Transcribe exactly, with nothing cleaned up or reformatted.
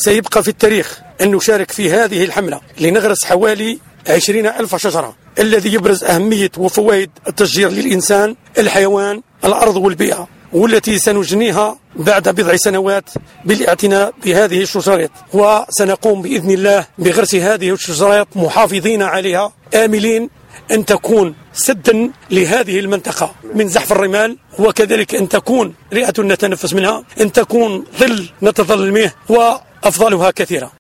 سيبقى في التاريخ أن نشارك في هذه الحملة لنغرس حوالي عشرين ألف شجرة، الذي يبرز أهمية وفوائد التشجير للإنسان، الحيوان، الأرض والبيئة، والتي سنجنيها بعد بضع سنوات بالاعتناء بهذه الشجرات. وسنقوم بإذن الله بغرس هذه الشجرات محافظين عليها، آملين أن تكون سدا لهذه المنطقة من زحف الرمال، وكذلك أن تكون رئة نتنفس منها، أن تكون ظل نتظلل منه، وأفضلها كثيرة.